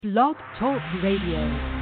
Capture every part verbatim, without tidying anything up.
Blog Talk Radio.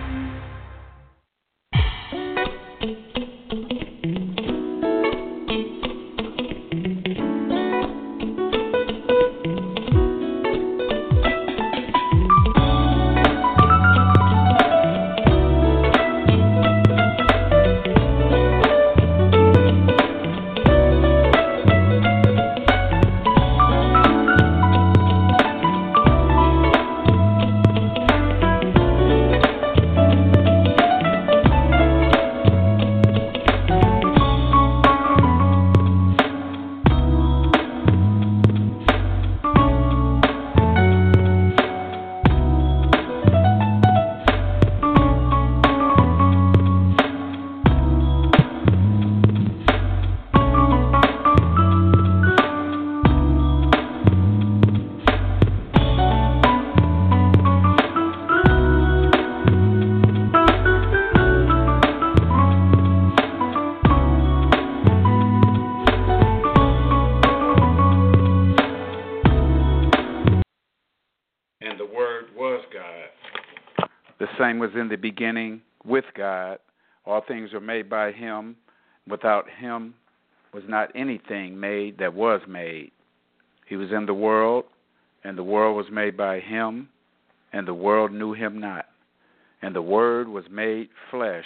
Was in the beginning with God. All things were made by him. Without him was not anything made that was made. He was in the world, and the world was made by him, and the world knew him not. And the Word was made flesh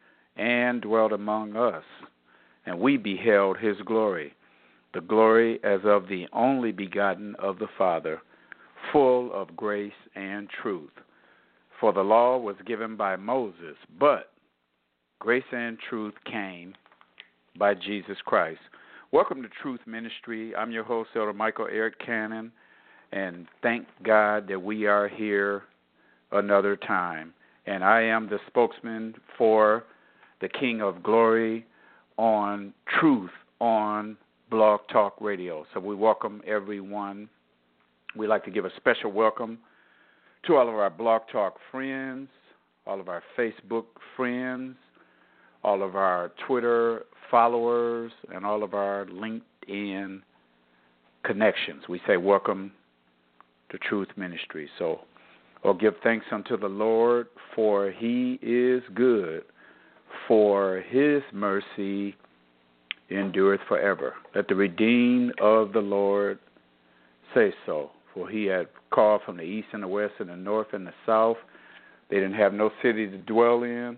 and dwelt among us, and we beheld his glory, the glory as of the only begotten of the Father, full of grace and truth. For the law was given by Moses, but grace and truth came by Jesus Christ. Welcome to Truth Ministry. I'm your host, Elder Michael Eric Cannon, and thank God that we are here another time. And I am the spokesman for the King of Glory on Truth on Blog Talk Radio. So we welcome everyone. We'd like to give a special welcome to all of our Blog Talk friends, all of our Facebook friends, all of our Twitter followers, and all of our LinkedIn connections. We say welcome to Truth Ministry. So, oh, give thanks unto the Lord, for he is good, for his mercy endureth forever. Let the redeemed of the Lord say so. For he had called from the east and the west and the north and the south. They didn't have no city to dwell in,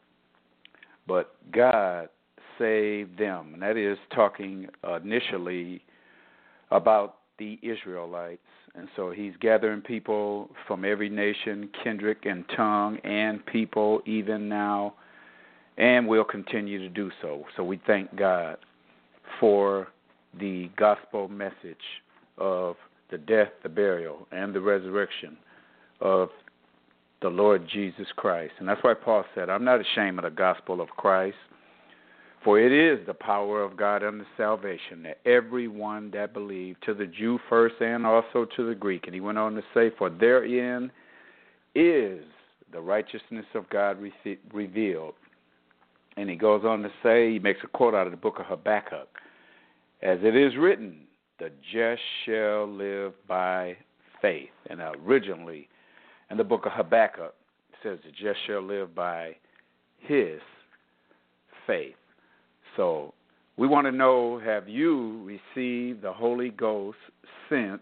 but God saved them. And that is talking initially about the Israelites. And so he's gathering people from every nation, kindred and tongue, and people even now, and will continue to do so. So we thank God for the gospel message of the death, the burial, and the resurrection of the Lord Jesus Christ. And that's why Paul said, I'm not ashamed of the gospel of Christ, for it is the power of God unto salvation, that everyone that believes, to the Jew first and also to the Greek. And he went on to say, for therein is the righteousness of God re- revealed. And he goes on to say, he makes a quote out of the book of Habakkuk, as it is written, the just shall live by faith. And originally, in the book of Habakkuk, it says the just shall live by his faith. So we want to know, have you received the Holy Ghost since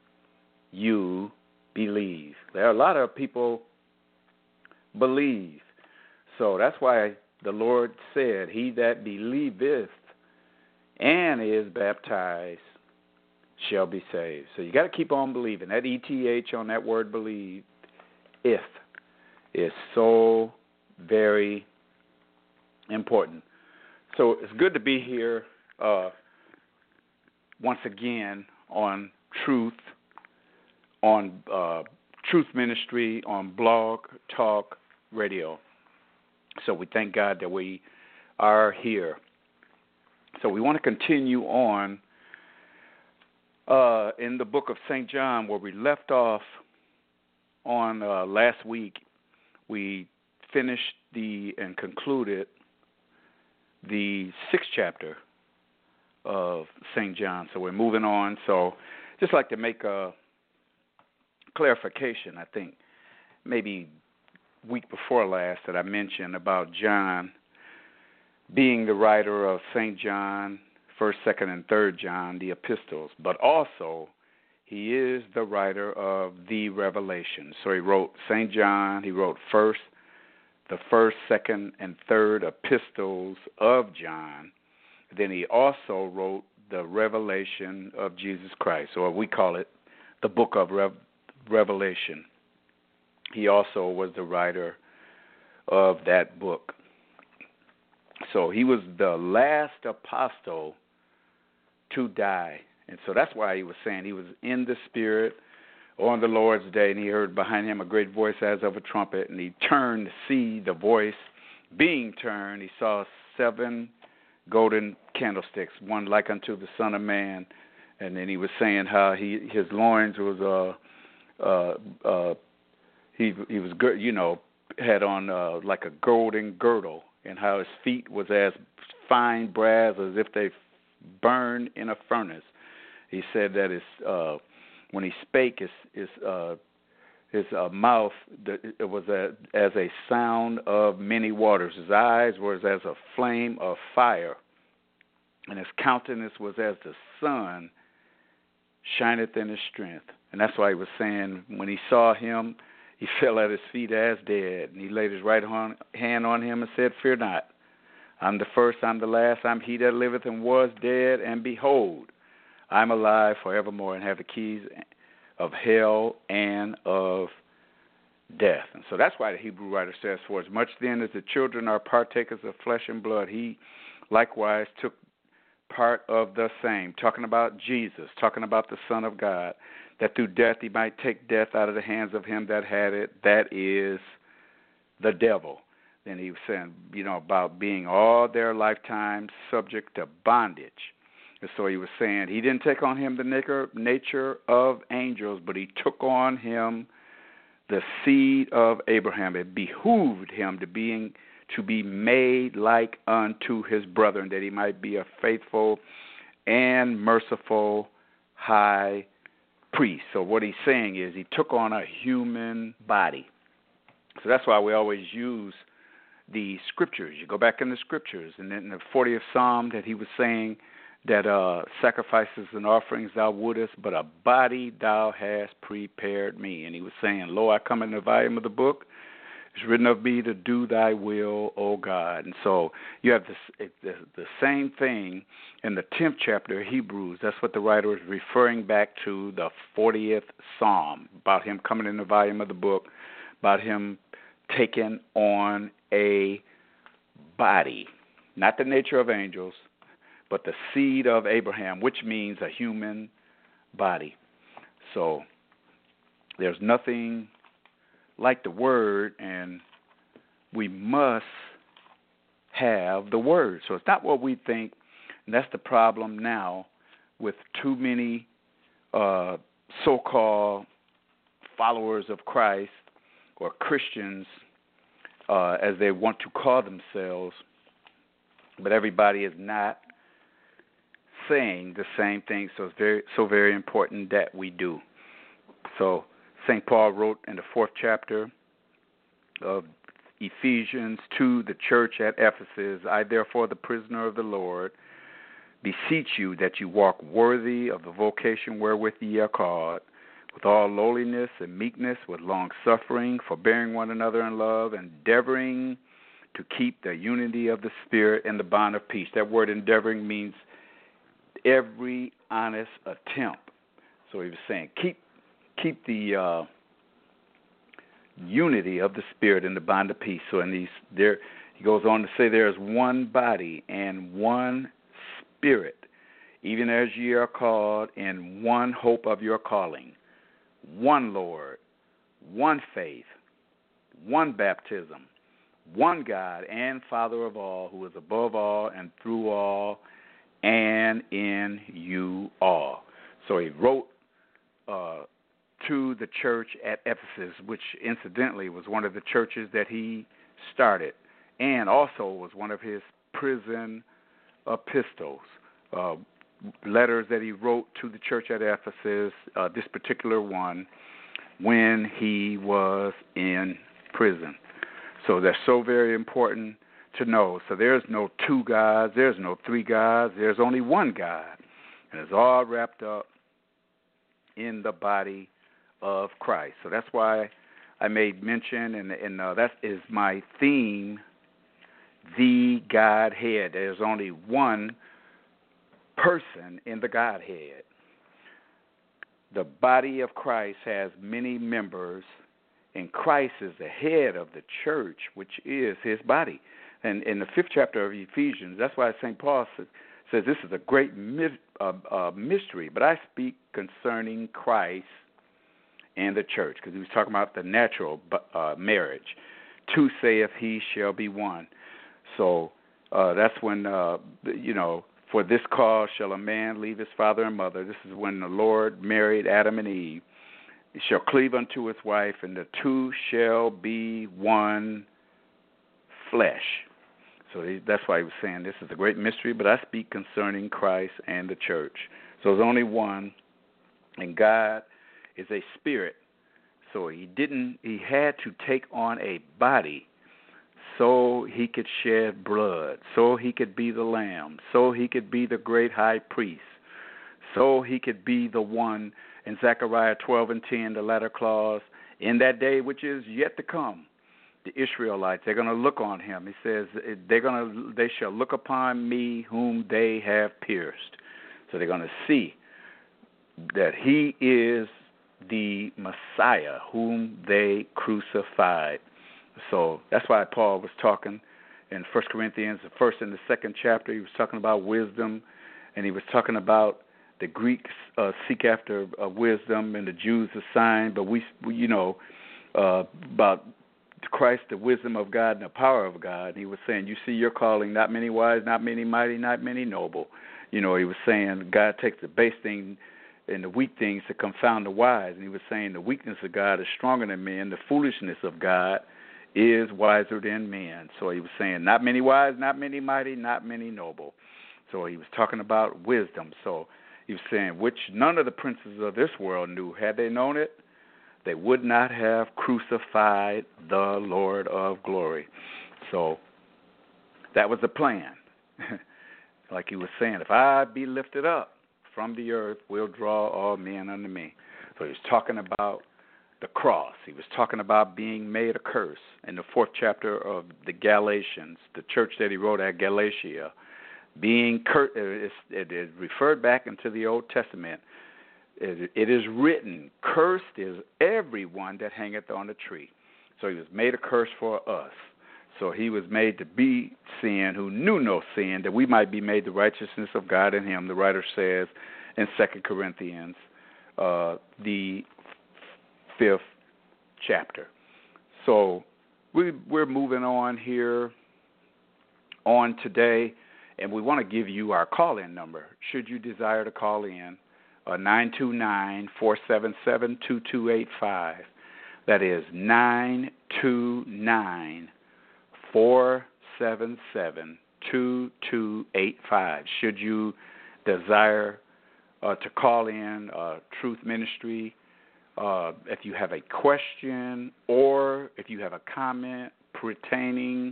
you believe? There are a lot of people believe. So that's why the Lord said, he that believeth and is baptized shall be saved. So you got to keep on believing. That E T H on that word believe, if, is so very important. So it's good to be here uh, once again on Truth, on uh, Truth Ministry, on Blog Talk Radio. So we thank God that we are here. So we want to continue on Uh, in the book of Saint John, where we left off on uh, last week. We finished the and concluded the sixth chapter of Saint John. So we're moving on. So just like to make a clarification, I think, maybe week before last that I mentioned about John being the writer of Saint John, First, Second, and Third John, the epistles, but also he is the writer of the Revelation. So he wrote Saint John, he wrote First, the First, Second, and Third epistles of John. Then he also wrote the Revelation of Jesus Christ, or we call it the Book of Rev- Revelation. He also was the writer of that book. So he was the last apostle to die. And so that's why he was saying he was in the Spirit on the Lord's day, and he heard behind him a great voice as of a trumpet, and he turned to see the voice being turned. He saw seven golden candlesticks, one like unto the Son of Man. And then he was saying how he his loins was uh uh uh he he was you know had on uh, like a golden girdle, and how his feet was as fine brass as if they burned in a furnace. He said that his uh when he spake his his uh his uh, mouth it was a, as a sound of many waters. His eyes were as a flame of fire, and his countenance was as the sun shineth in his strength. And that's why he was saying when he saw him, he fell at his feet as dead. And he laid his right hand on him and said, Fear not. I'm the first, I'm the last, I'm he that liveth and was dead, and behold, I'm alive forevermore and have the keys of hell and of death. And so that's why the Hebrew writer says, For as much then as the children are partakers of flesh and blood, he likewise took part of the same, talking about Jesus, talking about the Son of God, that through death he might take death out of the hands of him that had it, that is the devil. Then he was saying, you know, about being all their lifetime subject to bondage. And so he was saying he didn't take on him the nature of angels, but he took on him the seed of Abraham. It behooved him to being to be made like unto his brethren, that he might be a faithful and merciful high priest. So what he's saying is he took on a human body. So that's why we always use the scriptures. You go back in the scriptures, and in the fortieth Psalm that he was saying that uh, sacrifices and offerings thou wouldest, but a body thou hast prepared me. And he was saying, Lo, I come in the volume of the book. It's written of me to do thy will, O God. And so you have this, the, the same thing in the tenth chapter of Hebrews. That's what the writer is referring back to, the fortieth Psalm, about him coming in the volume of the book, about him taking on a body, not the nature of angels, but the seed of Abraham, which means a human body. So there's nothing like the Word, and we must have the Word. So it's not what we think, and that's the problem now with too many uh, so-called followers of Christ or Christians, uh, as they want to call themselves, but everybody is not saying the same thing, so it's very so very important that we do. So Saint Paul wrote in the fourth chapter of Ephesians to the church at Ephesus, I therefore, the prisoner of the Lord, beseech you that you walk worthy of the vocation wherewith ye are called, with all lowliness and meekness, with long-suffering, forbearing one another in love, endeavoring to keep the unity of the Spirit in the bond of peace. That word endeavoring means every honest attempt. So he was saying, keep keep the uh, unity of the Spirit in the bond of peace. So in these, there, he goes on to say, there is one body and one Spirit, even as ye are called in one hope of your calling, one Lord, one faith, one baptism, one God and Father of all, who is above all and through all and in you all. So he wrote uh, to the church at Ephesus, which incidentally was one of the churches that he started, and also was one of his prison epistles, uh, letters that he wrote to the church at Ephesus. Uh, this particular one when he was in prison. So that's so very important to know. So there's no two gods, there's no three gods, there's only one God. And it's all wrapped up in the body of Christ. So that's why I made mention, and, and uh, that is my theme, the Godhead. There's only one person in the Godhead. The body of Christ has many members, and Christ is the head of the church, which is his body. And in the fifth chapter of Ephesians, that's why Saint Paul says, says this is a great myth, uh, uh, mystery, but I speak concerning Christ and the church, because he was talking about the natural uh, marriage. Two saith he shall be one. So uh, that's when, uh, you know, for this cause shall a man leave his father and mother. This is when the Lord married Adam and Eve. He shall cleave unto his wife, and the two shall be one flesh. So that's why he was saying this is a great mystery, but I speak concerning Christ and the church. So there's only one, and God is a spirit. So he didn't, he had to take on a body so he could shed blood, so he could be the lamb, so he could be the great high priest, so he could be the one in Zechariah twelve and ten, the latter clause, in that day which is yet to come. The Israelites, they're going to look on him. He says, they're going to, they shall look upon me whom they have pierced. So they're going to see that he is the Messiah whom they crucified. So that's why Paul was talking in First Corinthians, the first and the second chapter. He was talking about wisdom, and he was talking about the Greeks uh, seek after uh, wisdom, and the Jews a sign. But we, we you know, uh, about Christ, the wisdom of God and the power of God. And he was saying, you see your calling, not many wise, not many mighty, not many noble. You know, he was saying God takes the base thing and the weak things to confound the wise. And he was saying the weakness of God is stronger than men. The foolishness of God is wiser than men. So he was saying not many wise, not many mighty, not many noble. So he was talking about wisdom. So he was saying, which none of the princes of this world knew. Had they known it, they would not have crucified the Lord of glory. So that was the plan. Like he was saying, if I be lifted up from the earth, will draw all men unto me. So he was talking about the cross. He was talking about being made a curse. In the fourth chapter of the Galatians, the church that he wrote at Galatia, being cur- it is referred back into the Old Testament. It, it is written, cursed is everyone that hangeth on a tree. So he was made a curse for us. So he was made to be sin who knew no sin, that we might be made the righteousness of God in him, the writer says in Second Corinthians, uh, the fifth chapter. So we, we're moving on here on today, and we want to give you our call-in number, should you desire to call in, uh, nine two nine, four seven seven, two two eight five. That is nine two nine, four seven seven, two two eight five. Should you desire uh, to call in uh, Truth Ministry, uh, if you have a question or if you have a comment pertaining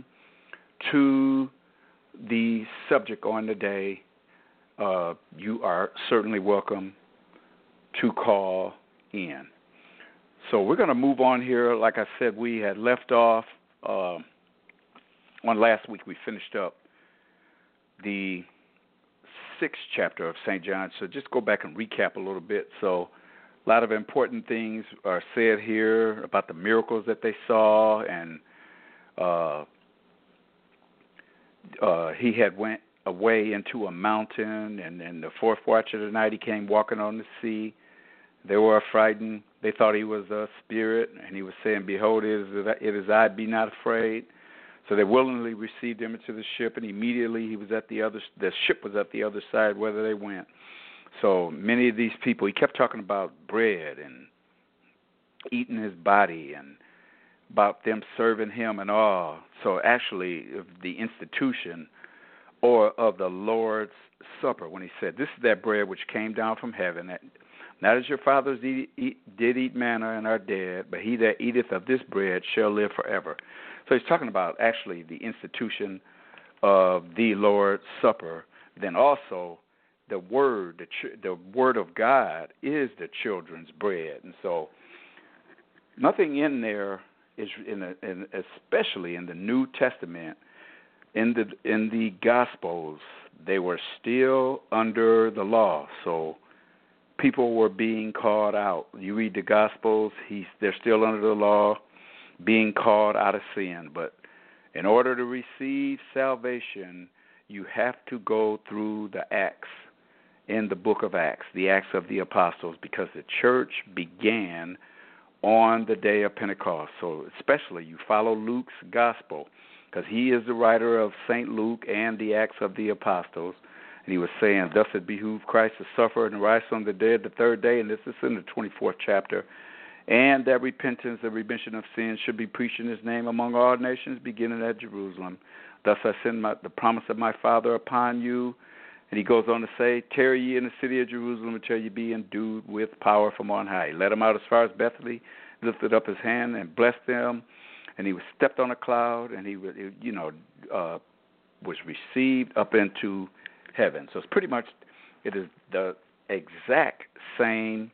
to the subject on the day, uh, you are certainly welcome to call in. So we're going to move on here. Like I said, we had left off uh, on last week. We finished up the sixth chapter of Saint John. So just go back and recap a little bit. So a lot of important things are said here about the miracles that they saw, and uh, uh, he had went away into a mountain, and in the fourth watch of the night he came walking on the sea. They were frightened. They thought he was a spirit, and he was saying, behold, it is, it is I, be not afraid. So they willingly received him into the ship, and immediately he was at the other, the ship was at the other side, whither they went. So many of these people, he kept talking about bread and eating his body and about them serving him and all. So actually, the institution or of the Lord's Supper, when he said, this is that bread which came down from heaven, that Not as your fathers eat, eat, did eat manna and are dead, but he that eateth of this bread shall live forever. So he's talking about actually the institution of the Lord's Supper. Then also the word, the, ch- the word of God is the children's bread. And so nothing in there is, in, a, in especially in the New Testament, in the in the Gospels, they were still under the law. So people were being called out. You read the Gospels, he's, they're still under the law, being called out of sin. But in order to receive salvation, you have to go through the Acts in the book of Acts, the Acts of the Apostles, because the church began on the day of Pentecost. So especially you follow Luke's Gospel, because he is the writer of Saint Luke and the Acts of the Apostles. And he was saying, thus it behooved Christ to suffer and rise from the dead the third day, and this is in the twenty-fourth chapter, and that repentance and remission of sins should be preached in his name among all nations, beginning at Jerusalem. Thus I send my, the promise of my Father upon you. And he goes on to say, tarry ye in the city of Jerusalem until ye be endued with power from on high. He led them out as far as Bethany, lifted up his hand and blessed them. And he was stepped on a cloud, and he, you know, uh, was received up into heaven. So it's pretty much, it is the exact same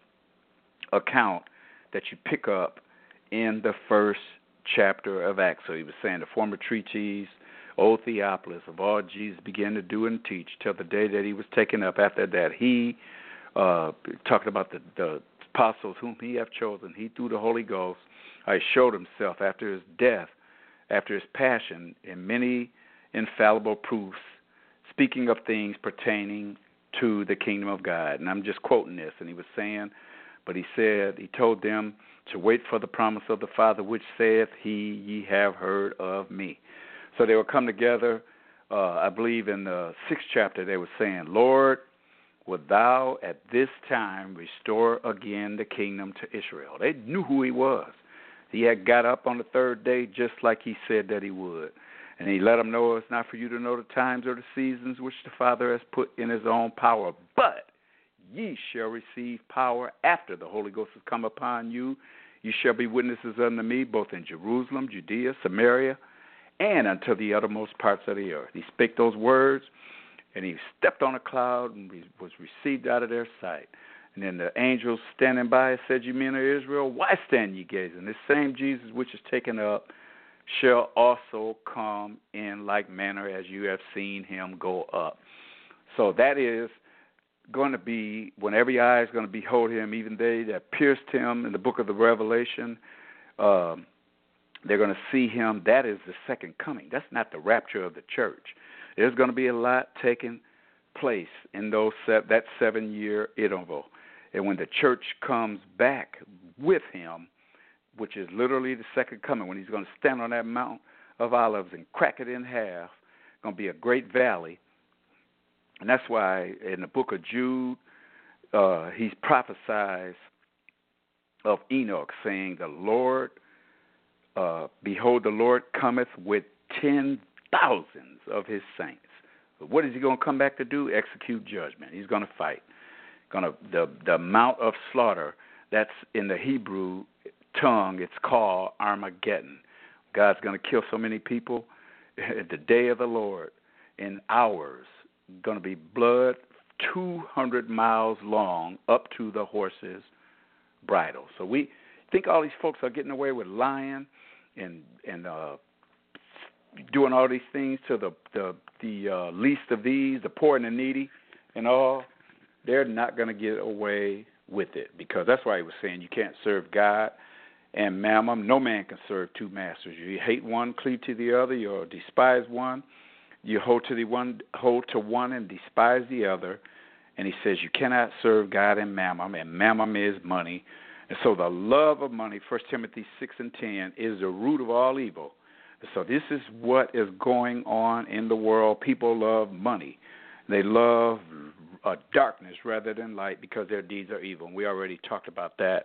account that you pick up in the first chapter of Acts. So he was saying the former treatise, O Theophilus, of all Jesus began to do and teach till the day that he was taken up. After that, he uh, talked about the, the apostles whom he hath chosen. He, through the Holy Ghost, uh, showed himself after his death, after his passion, in many infallible proofs, speaking of things pertaining to the kingdom of God. And I'm just quoting this. And he was saying, but he said, he told them to wait for the promise of the Father, which saith he, ye have heard of me. So they would come together. Uh, I believe in the sixth chapter they were saying, Lord, wilt thou at this time restore again the kingdom to Israel? They knew who he was. He had got up on the third day just like he said that he would. And he let them know it's not for you to know the times or the seasons which the Father has put in his own power, but ye shall receive power after the Holy Ghost has come upon you. You shall be witnesses unto me both in Jerusalem, Judea, Samaria, and unto the uttermost parts of the earth. He spake those words, and he stepped on a cloud and was received out of their sight. And then the angels standing by said, ye men of Israel, why stand ye gazing? This same Jesus which is taken up shall also come in like manner as you have seen him go up. So that is going to be, when every eye is going to behold him, even they that pierced him in the book of the Revelation, um, they're going to see him. That is the second coming. That's not the rapture of the church. There's going to be a lot taking place in those se- that seven-year interval. And when the church comes back with him, which is literally the second coming, when he's going to stand on that Mount of Olives and crack it in half, going to be a great valley. And that's why in the book of Jude, uh, he prophesies of Enoch, saying, the Lord, uh, behold, the Lord cometh with ten thousands of his saints. But what is he going to come back to do? Execute judgment. He's going to fight. Going to the the Mount of Slaughter. That's in the Hebrew tongue. It's called Armageddon. God's going to kill so many people. The day of the Lord, in hours, going to be blood two hundred miles long up to the horse's bridle. So we think all these folks are getting away with lying and and uh, doing all these things to the the, the uh, least of these, the poor and the needy, and all. They're not going to get away with it, because that's why he was saying you can't serve God and mammon. No man can serve two masters. You hate one, cleave to the other. You despise one. You hold to the one, hold to one, and despise the other. And he says you cannot serve God and mammon, and mammon is money. And so the love of money, First Timothy six and ten, is the root of all evil. So this is what is going on in the world. People love money. They love uh, darkness rather than light because their deeds are evil. And we already talked about that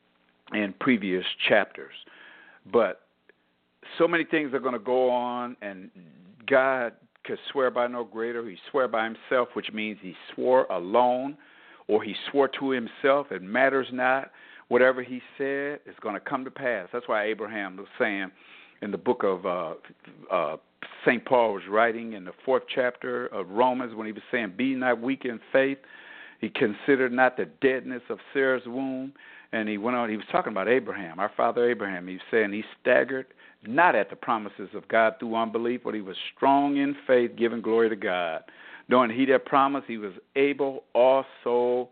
in previous chapters. But so many things are going to go on, and God could swear by no greater. He swore by himself, which means he swore alone or he swore to himself, it matters not. Whatever he said is going to come to pass. That's why Abraham was saying in the book of uh, uh, Saint Paul was writing in the fourth chapter of Romans when he was saying, be not weak in faith. He considered not the deadness of Sarah's womb. And he went on, he was talking about Abraham, our father Abraham. He was saying he staggered not at the promises of God through unbelief, but he was strong in faith, giving glory to God. Knowing he that promised, he was able also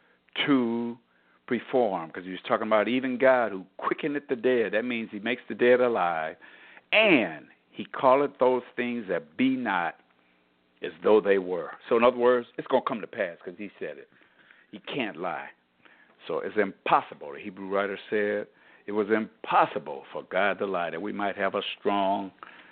to perform, because he was talking about even God who quickeneth the dead. That means he makes the dead alive. And he calleth those things that be not as though they were. So in other words, it's going to come to pass because he said it. He can't lie. So it's impossible. The Hebrew writer said it was impossible for God to lie, that we might have a strong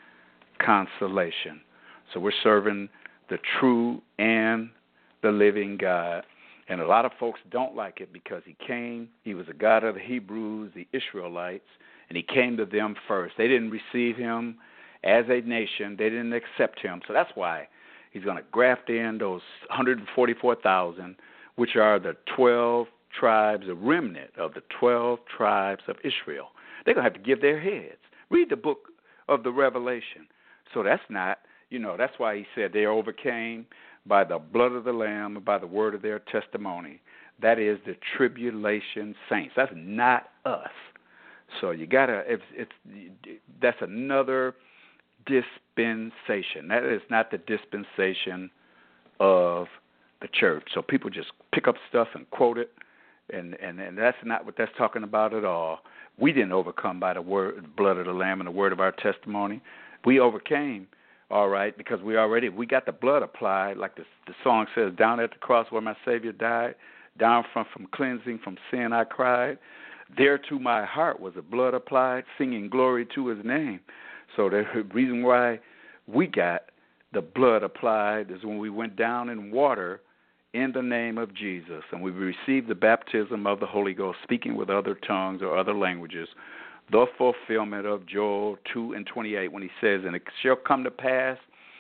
consolation. So we're serving the true and the living God. And a lot of folks don't like it because he came, he was a God of the Hebrews, the Israelites, and he came to them first. They didn't receive him as a nation. They didn't accept him. So that's why he's going to graft in those one hundred forty-four thousand, which are the twelve tribes, a remnant of the twelve tribes of Israel. They're going to have to give their heads. Read the book of the Revelation. So that's not, you know, that's why he said they overcame by the blood of the Lamb and by the word of their testimony. That is the tribulation saints. That's not us. So you got to, it's, it's, that's another dispensation. That is not the dispensation of the church. So people just pick up stuff and quote it, and, and, and that's not what that's talking about at all. We didn't overcome by the word, blood of the Lamb and the word of our testimony. We overcame, all right, because we already, we got the blood applied, like the, the song says, down at the cross where my Savior died, down from, from cleansing from sin I cried. There to my heart was the blood applied, singing glory to his name. So the reason why we got the blood applied is when we went down in water in the name of Jesus, and we received the baptism of the Holy Ghost, speaking with other tongues or other languages, the fulfillment of Joel two and twenty-eight, when he says, and it shall come to pass,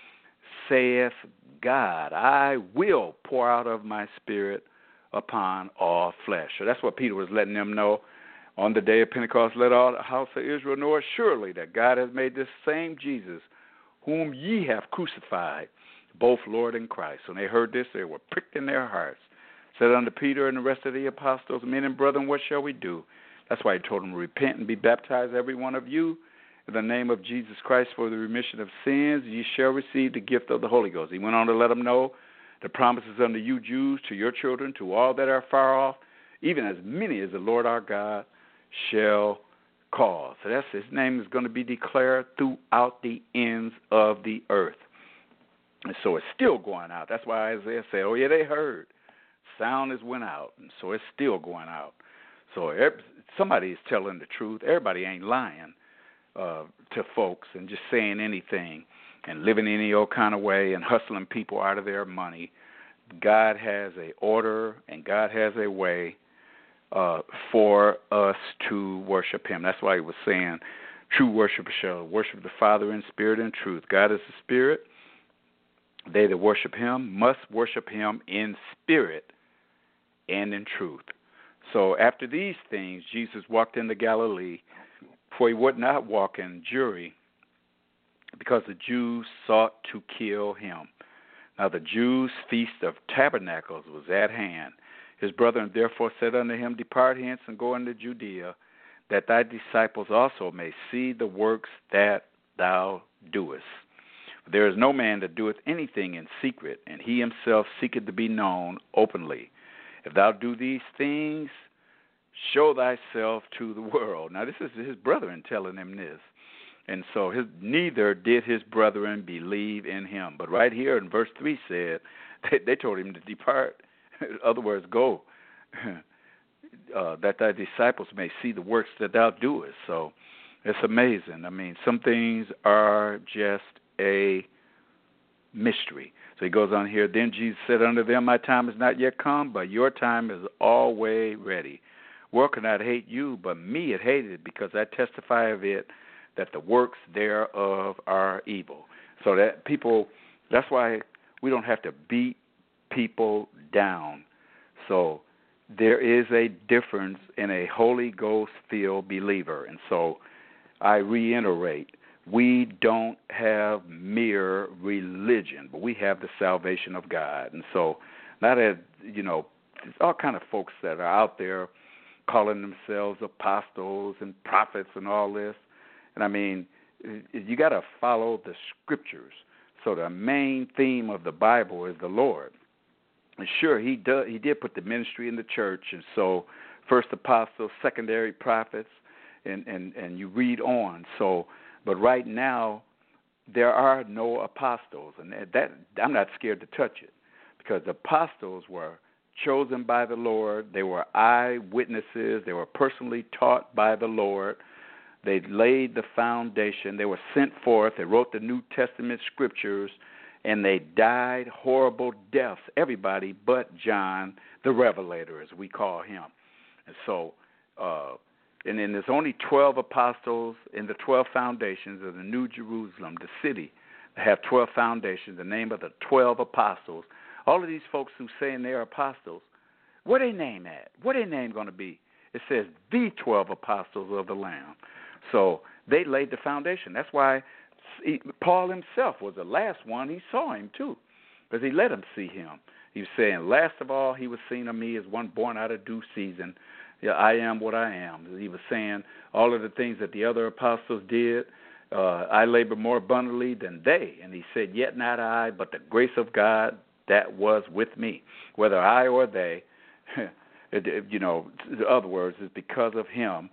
saith God, I will pour out of my spirit upon all flesh. So that's what Peter was letting them know on the day of Pentecost. Let all the house of Israel know surely that God has made this same Jesus, whom ye have crucified, both Lord and Christ. When they heard this, they were pricked in their hearts. Said unto Peter and the rest of the apostles, men and brethren, what shall we do? That's why he told them, repent and be baptized, every one of you, in the name of Jesus Christ for the remission of sins. Ye shall receive the gift of the Holy Ghost. He went on to let them know the promises unto you Jews, to your children, to all that are far off, even as many as the Lord our God shall call. So that's his name is going to be declared throughout the ends of the earth. And so it's still going out. That's why Isaiah said, oh, yeah, they heard. Sound has went out, and so it's still going out. So somebody is telling the truth. Everybody ain't lying uh, to folks and just saying anything and living any old kind of way and hustling people out of their money. God has a order and God has a way uh, for us to worship him. That's why he was saying true worshipers shall worship the Father in spirit and truth. God is the spirit. They that worship him must worship him in spirit and in truth. So after these things, Jesus walked into Galilee, for he would not walk in Jewry, because the Jews sought to kill him. Now the Jews' feast of tabernacles was at hand. His brethren therefore said unto him, depart hence and go into Judea, that thy disciples also may see the works that thou doest. There is no man that doeth anything in secret, and he himself seeketh to be known openly. If thou do these things, show thyself to the world. Now, this is his brethren telling him this. And so his, neither did his brethren believe in him. But right here in verse three said, they, they told him to depart. In other words, go, uh, that thy disciples may see the works that thou doest. So it's amazing. I mean, some things are just a mystery. So he goes on here, then Jesus said unto them, my time is not yet come, but your time is always ready. World cannot hate you, but me it hated, because I testify of it that the works thereof are evil. So that people, that's why we don't have to beat people down So there is a difference in a Holy Ghost-filled believer. And so I reiterate, we don't have mere religion, but we have the salvation of God. And so not that, you know, there's all kind of folks that are out there calling themselves apostles and prophets and all this. And I mean, you got to follow the scriptures. So the main theme of the Bible is the Lord. And sure, he does, he did put the ministry in the church. And so first apostles, secondary prophets, and, and, and you read on. So, but right now, there are no apostles. And that I'm not scared to touch it, because the apostles were chosen by the Lord. They were eyewitnesses. They were personally taught by the Lord. They laid the foundation. They were sent forth. They wrote the New Testament scriptures, and they died horrible deaths, everybody but John the Revelator, as we call him. And so, uh, and then there's only twelve apostles in the twelve foundations of the New Jerusalem, the city. They have twelve foundations, the name of the twelve apostles. All of these folks who saying they're apostles, what are their name at? What are their name going to be? It says the twelve apostles of the Lamb. So they laid the foundation. That's why he, Paul himself was the last one. He saw him too, because he let him see him. He was saying, last of all, he was seen of me as one born out of due season. Yeah, I am what I am. He was saying all of the things that the other apostles did. Uh, I labor more abundantly than they. And he said, yet not I, but the grace of God that was with me. Whether I or they, it, it, you know, in other words, it's because of him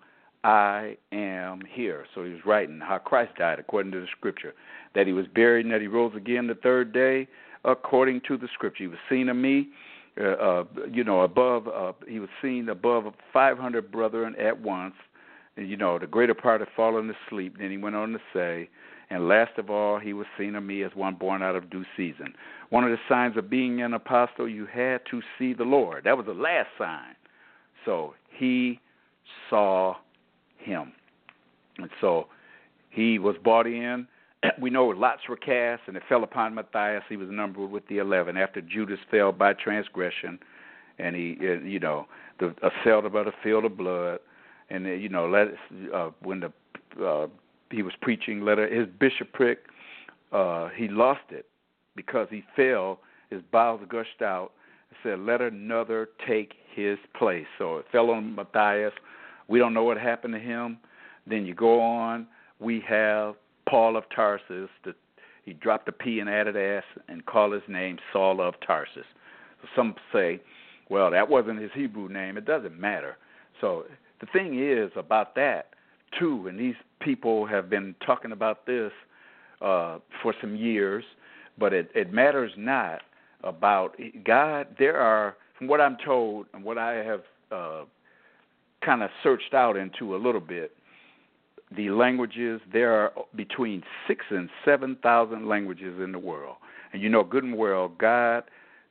I am here. So he was writing how Christ died according to the scripture, that he was buried and that he rose again the third day according to the scripture. He was seen of me, uh, uh, you know, above, uh, he was seen above five hundred brethren at once. And, you know, the greater part had fallen asleep. Then he went on to say, and last of all, he was seen of me as one born out of due season. One of the signs of being an apostle, you had to see the Lord. That was the last sign. So he saw him. And so he was brought in. We know lots were cast, and it fell upon Matthias. He was numbered with the eleven after Judas fell by transgression, and he, you know, the assailed by the field of blood. And, you know, let uh, when the uh, he was preaching, let his bishopric, uh, he lost it because he fell. His bowels gushed out. It said, let another take his place. So it fell on Matthias. We don't know what happened to him. Then you go on. We have Paul of Tarsus. The, he dropped a P and added S and called his name Saul of Tarsus. So some say, well, that wasn't his Hebrew name. It doesn't matter. So the thing is about that, too, and these people have been talking about this uh, for some years, but it, it matters not about God. There are, from what I'm told and what I have uh, kind of searched out into a little bit, the languages, there are between six and seven thousand languages in the world. And you know, good and well, God,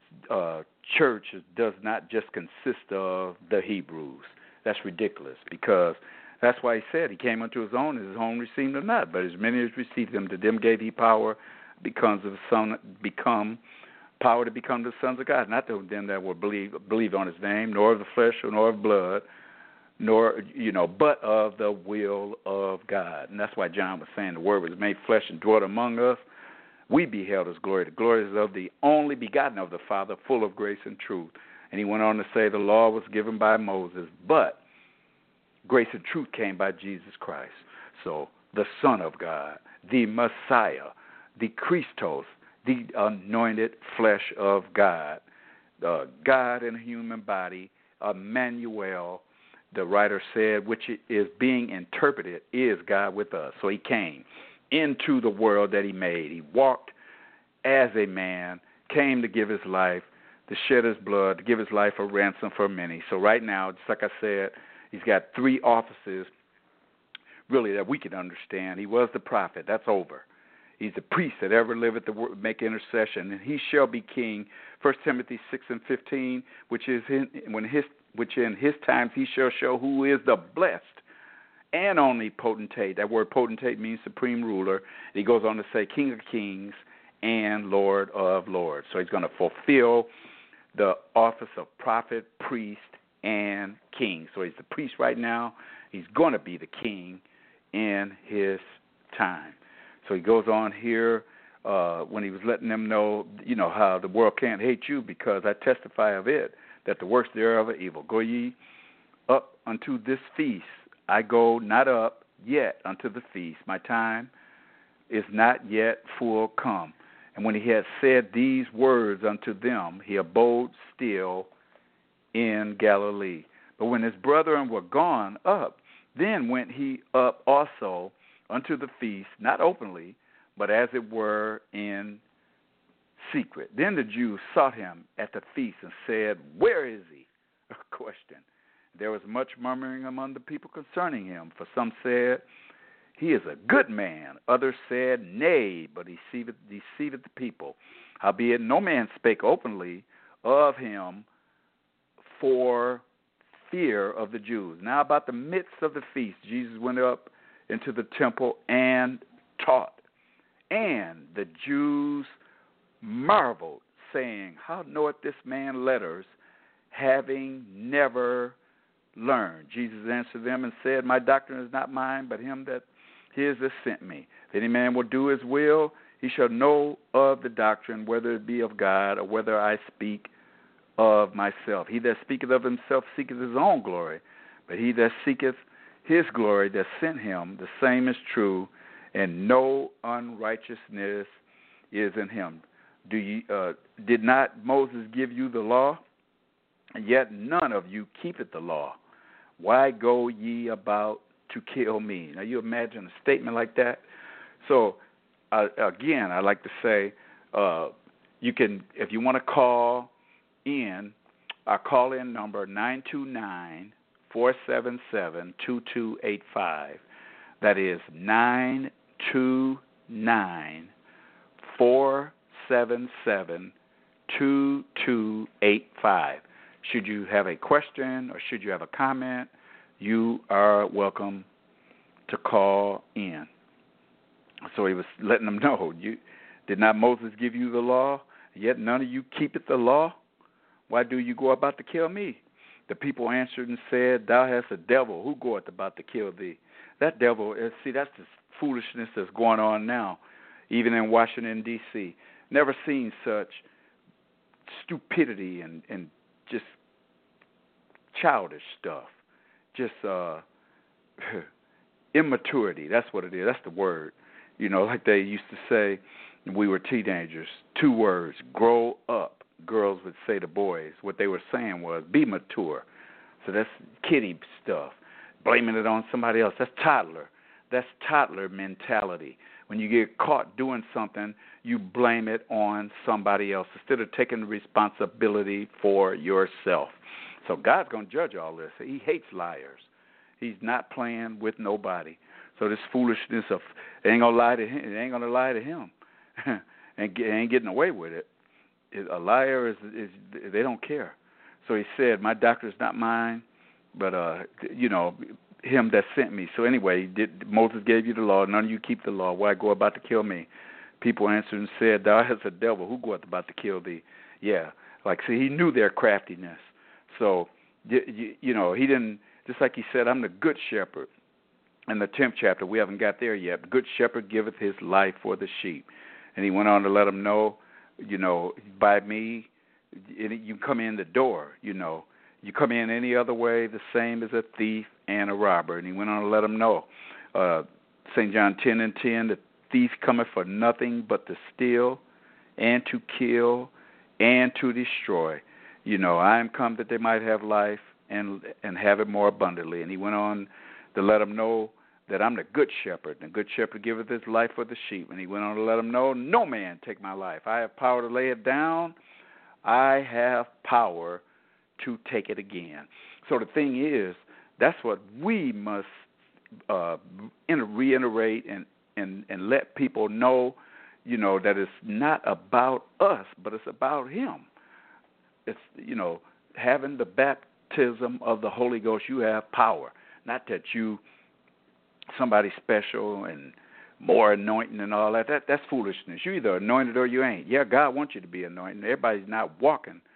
uh, church does not just consist of the Hebrews. That's ridiculous, because that's why he said he came unto his own, and his own received him not. But as many as received him, to them gave he power, becomes of son, become power to become the sons of God. Not to them that will believe believe on his name, nor of the flesh, nor of blood, nor, you know, but of the will of God. And that's why John was saying the word was made flesh and dwelt among us. We beheld his glory. The glory is of the only begotten of the Father, full of grace and truth. And he went on to say the law was given by Moses, but grace and truth came by Jesus Christ. So the Son of God, the Messiah, the Christos, the anointed flesh of God, uh, God in a human body, Emmanuel, the writer said, which is being interpreted, is God with us. So he came into the world that he made. He walked as a man, came to give his life, to shed his blood, to give his life a ransom for many. So right now, just like I said, he's got three offices, really, that we can understand. He was the prophet. That's over. He's the priest that ever liveth to make intercession, and he shall be king. First Timothy six and fifteen, which is in, when his which in his times he shall show who is the blessed and only potentate. That word potentate means supreme ruler. He goes on to say King of kings and Lord of lords. So he's going to fulfill the office of prophet, priest, and king. So he's the priest right now. He's going to be the king in his time. So he goes on here uh, when he was letting them know, you know, how the world can't hate you because I testify of it, that the works thereof are evil. Go ye up unto this feast. I go not up yet unto the feast. My time is not yet full come. And when he had said these words unto them, he abode still in Galilee. But when his brethren were gone up, then went he up also unto the feast, not openly, but as it were in secret. Then the Jews sought him at the feast and said, Where is he? A question. There was much murmuring among the people concerning him, for some said, He is a good man. Others said, Nay, but he deceiveth, deceiveth the people. Howbeit no man spake openly of him for fear of the Jews. Now about the midst of the feast, Jesus went up into the temple and taught. And the Jews marveled, saying, How knoweth this man letters, having never learned? Jesus answered them and said, My doctrine is not mine, but him that his that sent me. If any man will do his will, he shall know of the doctrine, whether it be of God or whether I speak of myself. He that speaketh of himself seeketh his own glory, but he that seeketh his glory that sent him, the same is true, and no unrighteousness is in him. Do you, uh, did not Moses give you the law? And yet none of you keepeth the law. Why go ye about to kill me? Now you imagine a statement like that. So uh, again, I like to say, uh, you can, if you want to call in, our call-in number nine two nine, four seven seven, two two eight five. That is nine two nine, four seven seven, two two eight five. Should you have a question or should you have a comment, you are welcome to call in. So he was letting them know, you did not Moses give you the law, yet none of you keepeth the law? Why do you go about to kill me? The people answered and said, Thou hast a devil. Who goeth about to kill thee? That devil, is, see, that's the foolishness that's going on now, even in Washington, D C Never seen such stupidity and, and just childish stuff. Just uh, immaturity. That's what it is. That's the word. You know, like they used to say when we were teenagers, two words, grow up. Girls would say to boys. What they were saying was, be mature. So that's kiddie stuff. Blaming it on somebody else. That's toddler. That's toddler mentality. When you get caught doing something, you blame it on somebody else instead of taking responsibility for yourself. So God's going to judge all this. He hates liars. He's not playing with nobody. So this foolishness of it ain't gonna lie to him. It ain't gonna lie to him, and get, ain't getting away with it. A liar is, is they don't care. So he said, my doctrine is not mine, but uh, you know, him that sent me. So anyway, did, Moses gave you the law. None of you keep the law. Why go about to kill me? People answered and said, Thou hast a devil. Who goeth about to kill thee? Yeah, like see, he knew their craftiness. So you, you, you know, he didn't. Just like he said, I'm the good shepherd. In the tenth chapter, we haven't got there yet. The good shepherd giveth his life for the sheep. And he went on to let them know, you know, by me, you come in the door, you know. You come in any other way, the same as a thief and a robber. And he went on to let them know, uh, Saint John ten and ten, the thief cometh for nothing but to steal and to kill and to destroy. You know, I am come that they might have life and and have it more abundantly. And he went on to let them know that I'm the good shepherd, and the good shepherd giveth his life for the sheep. And he went on to let them know, no man take my life. I have power to lay it down. I have power to take it again. So the thing is, that's what we must uh, reiterate and, and, and let people know, you know, that it's not about us, but it's about him. It's, you know, having the baptism of the Holy Ghost, you have power. Not that you somebody special and more anointing and all that. That that's foolishness. You either anointed or you ain't. Yeah, God wants you to be anointed. Everybody's not walking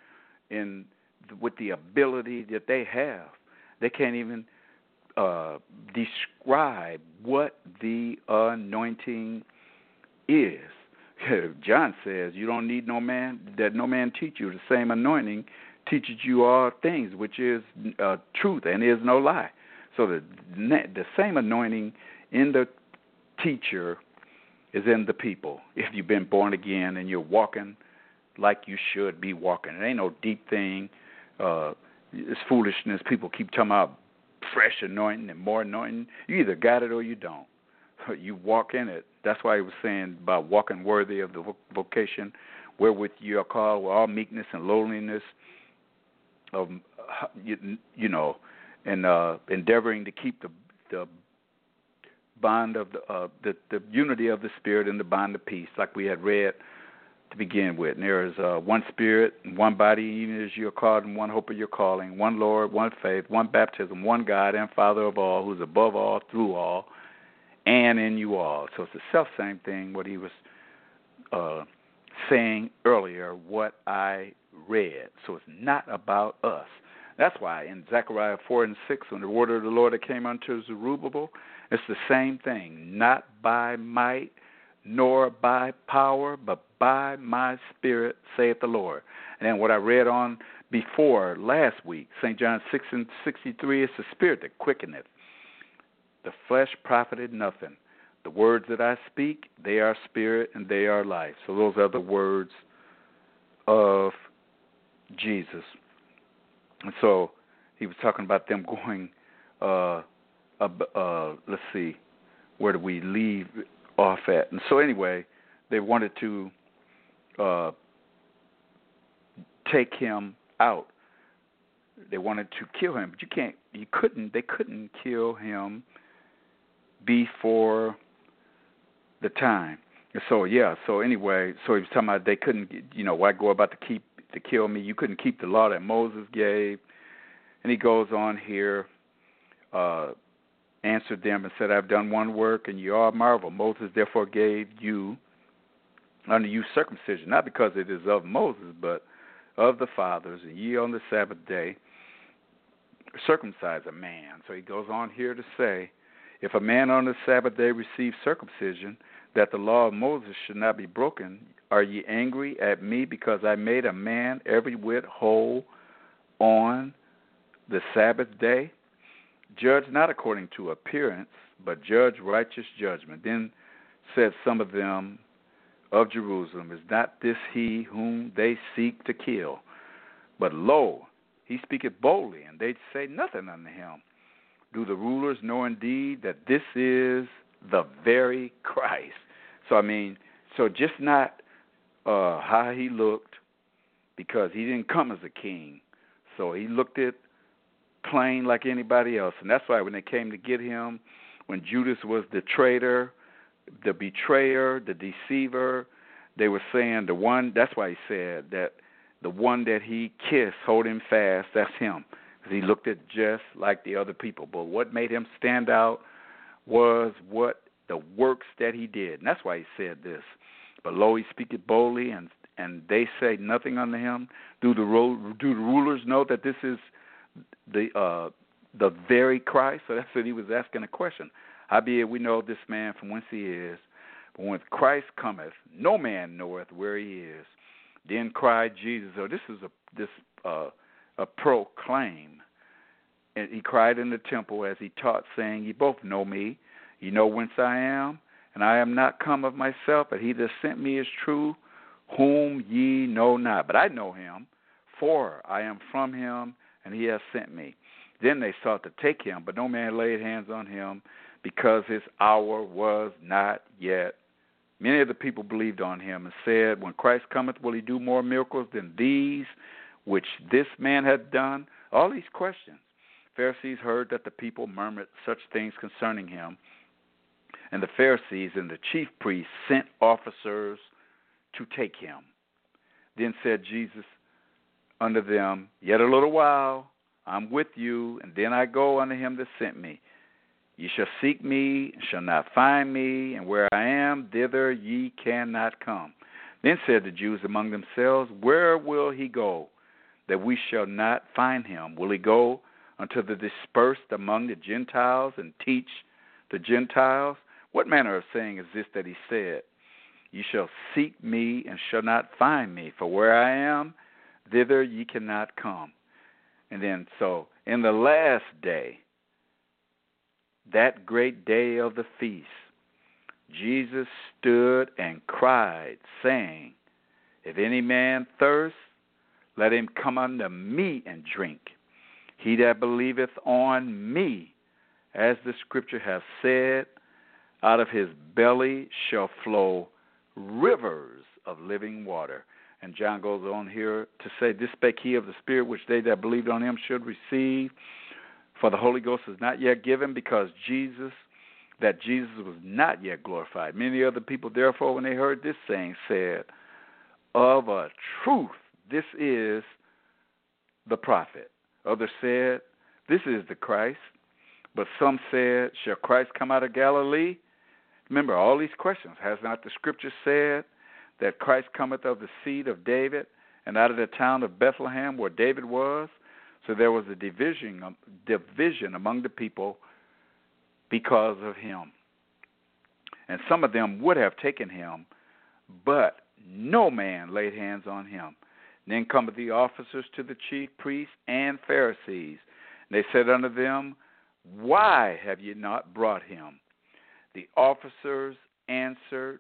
in with the ability that they have. They can't even uh, describe what the anointing is. John says, you don't need no man, that no man teach you. The same anointing teaches you all things, which is uh, truth and is no lie. So the the same anointing in the teacher is in the people. If you've been born again and you're walking like you should be walking. It ain't no deep thing. Uh, it's foolishness. People keep talking about fresh anointing and more anointing. You either got it or you don't. You walk in it. That's why he was saying about walking worthy of the vocation wherewith you are called with all meekness and lowliness, of you, you know, and uh, endeavoring to keep the the bond of the, uh, the the unity of the Spirit and the bond of peace, like we had read to begin with. And there is uh, one Spirit, one body, even as you are called, and one hope of your calling, one Lord, one faith, one baptism, one God and Father of all, who is above all, through all, and in you all. So it's the self-same thing, what he was uh, saying earlier, what I read. So it's not about us. That's why in Zechariah four and six, when the word of the Lord that came unto Zerubbabel, it's the same thing, not by might nor by power, but by my Spirit, saith the Lord. And then what I read on before last week, Saint John six and sixty-three, it's the Spirit that quickeneth. The flesh profited nothing. The words that I speak, they are spirit and they are life. So those are the words of Jesus. And so he was talking about them going, uh, uh, uh, let's see, where do we leave off at? And so anyway, they wanted to uh, take him out. They wanted to kill him, but you can't, you couldn't, they couldn't kill him before the time. And so yeah, so anyway, so he was talking about they couldn't, you know, why go about to keep to kill me? You couldn't keep the law that Moses gave. And he goes on here, uh, answered them and said, I've done one work, and you all marvel. Moses therefore gave you unto you circumcision, not because it is of Moses, but of the fathers, and ye on the Sabbath day circumcise a man. So he goes on here to say, if a man on the Sabbath day receives circumcision, that the law of Moses should not be broken, are ye angry at me because I made a man every whit whole on the Sabbath day? Judge not according to appearance, but judge righteous judgment. Then said some of them of Jerusalem, is not this he whom they seek to kill? But lo, he speaketh boldly, and they say nothing unto him. Do the rulers know indeed that this is the very Christ? So, I mean, so just not uh, how he looked, because he didn't come as a king. So he looked it plain like anybody else. And that's why when they came to get him, when Judas was the traitor, the betrayer, the deceiver, they were saying the one, that's why he said that the one that he kissed, hold him fast, that's him. He looked at just like the other people. But what made him stand out was what the works that he did. And that's why he said this. But lo, he speaketh boldly, and and they say nothing unto him. Do the ro- do the rulers know that this is the uh, the very Christ? So that's what he was asking a question. Howbeit we know this man from whence he is. But when Christ cometh, no man knoweth where he is. Then cried Jesus. So this is a this uh, a proclaim. And he cried in the temple as he taught, saying, ye both know me, ye know whence I am, and I am not come of myself, but he that sent me is true, whom ye know not. But I know him, for I am from him, and he has sent me. Then they sought to take him, but no man laid hands on him, because his hour was not yet. Many of the people believed on him and said, when Christ cometh, will he do more miracles than these which this man hath done? All these questions. Pharisees heard that the people murmured such things concerning him, and the Pharisees and the chief priests sent officers to take him. Then said Jesus unto them, yet a little while I'm with you, and then I go unto him that sent me. Ye shall seek me, and shall not find me, and where I am, thither ye cannot come. Then said the Jews among themselves, where will he go? that we shall not find him? Will he go unto the dispersed among the Gentiles and teach the Gentiles? What manner of saying is this that he said, Ye shall seek me and shall not find me, for where I am, thither ye cannot come. And then, so, in the last day, that great day of the feast, Jesus stood and cried, saying, If any man thirst, let him come unto me and drink. He that believeth on me, as the scripture hath said, out of his belly shall flow rivers of living water. And John goes on here to say, This spake he of the Spirit, which they that believed on him should receive. For the Holy Ghost is not yet given, because Jesus, that Jesus was not yet glorified. Many other people, therefore, when they heard this saying, said, Of a truth, this is the prophet. Others said, This is the Christ. But some said, Shall Christ come out of Galilee? Remember, all these questions. Has not the scripture said that Christ cometh of the seed of David and out of the town of Bethlehem where David was? So there was a division, division among the people because of him. And some of them would have taken him, but no man laid hands on him. Then cometh the officers to the chief priests and Pharisees. And they said unto them, Why have ye not brought him? The officers answered,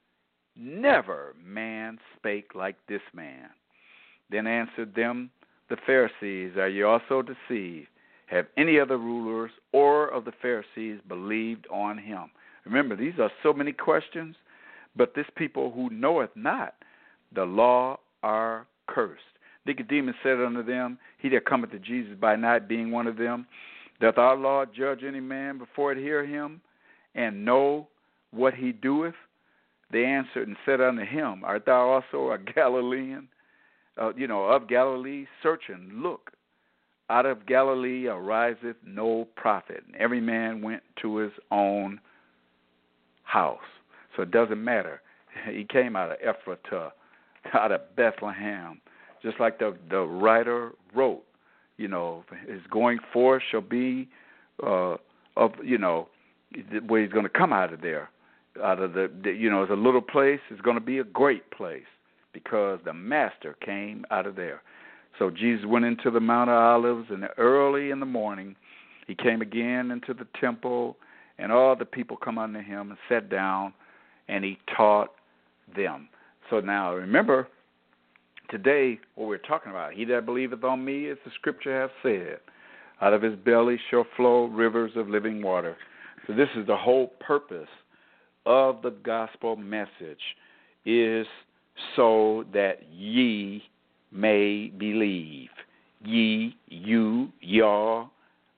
Never man spake like this man. Then answered them the Pharisees, Are ye also deceived? Have any of the rulers or of the Pharisees believed on him? Remember, these are so many questions, but this people who knoweth not the law are cursed. Nicodemus said unto them, He that cometh to Jesus by night, being one of them, doth our law judge any man before it hear him, and know what he doeth? They answered and said unto him, Art thou also a Galilean, uh, you know, of Galilee? Search and look. Out of Galilee ariseth no prophet. And every man went to his own house. So it doesn't matter. He came out of Ephrathah, out of Bethlehem, just like the the writer wrote. You know, his going forth shall be uh, of you know where he's going to come out of there. Out of the, the you know, it's a little place. It's going to be a great place because the Master came out of there. So Jesus went into the Mount of Olives, and early in the morning, he came again into the temple, and all the people come unto him and sat down, and he taught them. So now, remember, today, what we're talking about, he that believeth on me, as the scripture hath said, out of his belly shall flow rivers of living water. So this is the whole purpose of the gospel message, is so that ye may believe. Ye, you, y'all,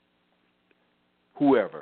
whoever.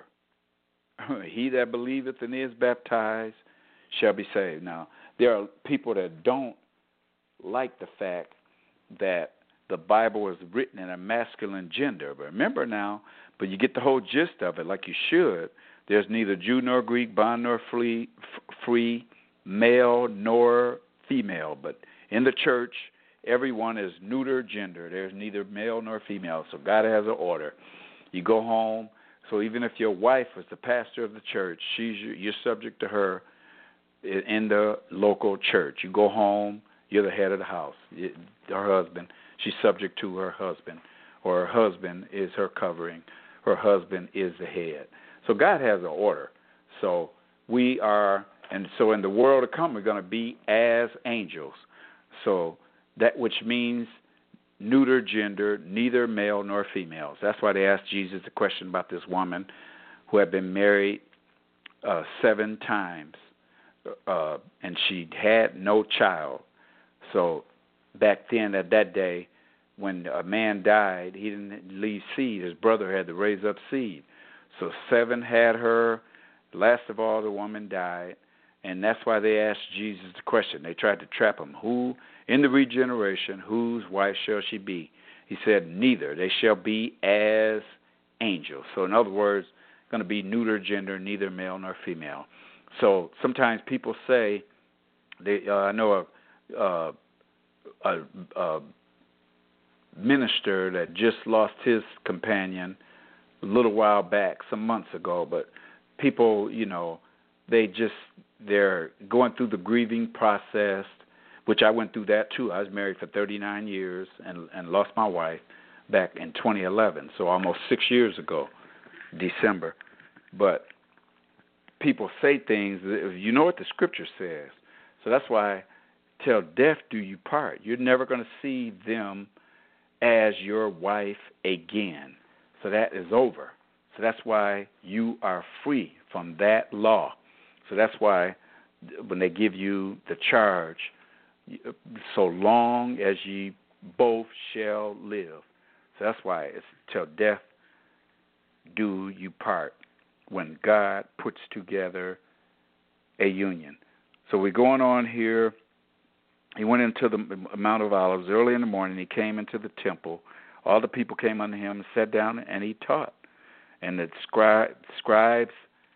He that believeth and is baptized shall be saved. Now, there are people that don't like the fact that the Bible is written in a masculine gender. But remember now, but you get the whole gist of it like you should. There's neither Jew nor Greek, bond nor free, free, male nor female. But in the church, everyone is neuter gender. There's neither male nor female. So God has an order. You go home. So even if your wife was the pastor of the church, she's you're subject to her in the local church. You go home, you're the head of the house. Her husband, she's subject to her husband, or her husband is her covering. Her husband is the head. So God has an order. So we are, and so in the world to come, we're going to be as angels. So that which means neuter gender, neither male nor female. That's why they asked Jesus the question about this woman who had been married uh, seven times, uh, and she had no child. So back then, at that day, when a man died, he didn't leave seed. His brother had to raise up seed. So seven had her. Last of all, the woman died. And that's why they asked Jesus the question. They tried to trap him. Who, in the regeneration, whose wife shall she be? He said, neither. They shall be as angels. So in other words, going to be neuter gender, neither male nor female. So sometimes people say, they, uh, I know a, uh, a, a minister that just lost his companion a little while back, some months ago. But people, you know, they just, they're going through the grieving process, which I went through that too. I was married for thirty-nine years and, and lost my wife back in twenty eleven, so almost six years ago, December. But people say things, you know what the scripture says. So that's why, till death do you part. You're never going to see them as your wife again. So that is over. So that's why you are free from that law. So that's why when they give you the charge, so long as ye both shall live. So that's why it's till death do you part, when God puts together a union. So we're going on here. He went into the Mount of Olives early in the morning. He came into the temple. All the people came unto him and sat down, and he taught. And the scri- scribes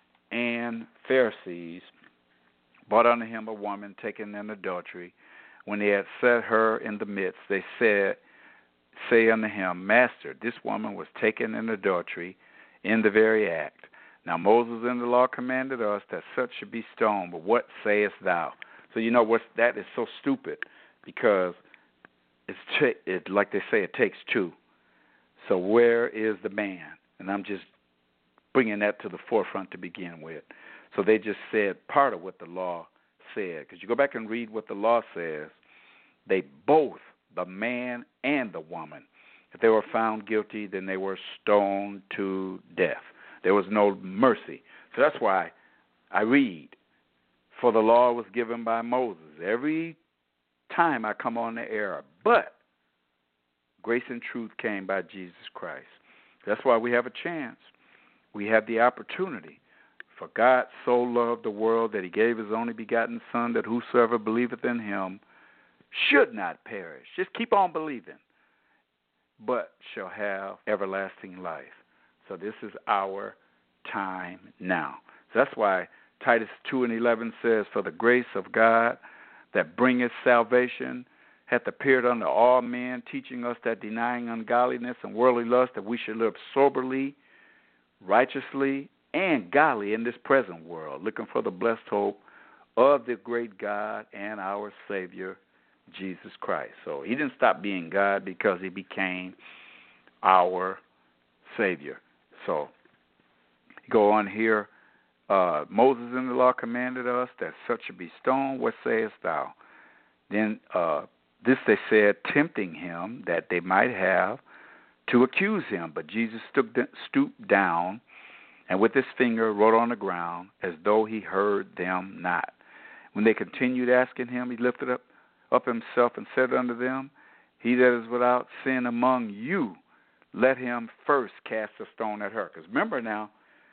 and Pharisees brought unto him a woman taken in adultery. When they had set her in the midst, they said, say unto him, Master, this woman was taken in adultery in the very act. Now Moses in the law commanded us that such should be stoned, but what sayest thou? So you know what, that is so stupid, because it's t- it, like they say, it takes two. So where is the man? And I'm just bringing that to the forefront to begin with. So they just said part of what the law said. Because you go back and read what the law says, they both, the man and the woman, if they were found guilty, then they were stoned to death. There was no mercy. So that's why I read, for the law was given by Moses. Every time I come on the air, but grace and truth came by Jesus Christ. That's why we have a chance. We have the opportunity. For God so loved the world that he gave his only begotten Son, that whosoever believeth in him should not perish. Just keep on believing, but shall have everlasting life. So this is our time now. So that's why Titus two and eleven says, for the grace of God that bringeth salvation hath appeared unto all men, teaching us that denying ungodliness and worldly lust, that we should live soberly, righteously, and godly in this present world, looking for the blessed hope of the great God and our Savior, Jesus Christ. So he didn't stop being God because he became our Savior. So go on here. Uh, Moses in the law commanded us that such should be stoned. What sayest thou? Then uh, this they said, tempting him that they might have to accuse him. But Jesus stooped down and with his finger wrote on the ground as though he heard them not. When they continued asking him, he lifted up, up himself and said unto them, he that is without sin among you, let him first cast a stone at her. Because remember now,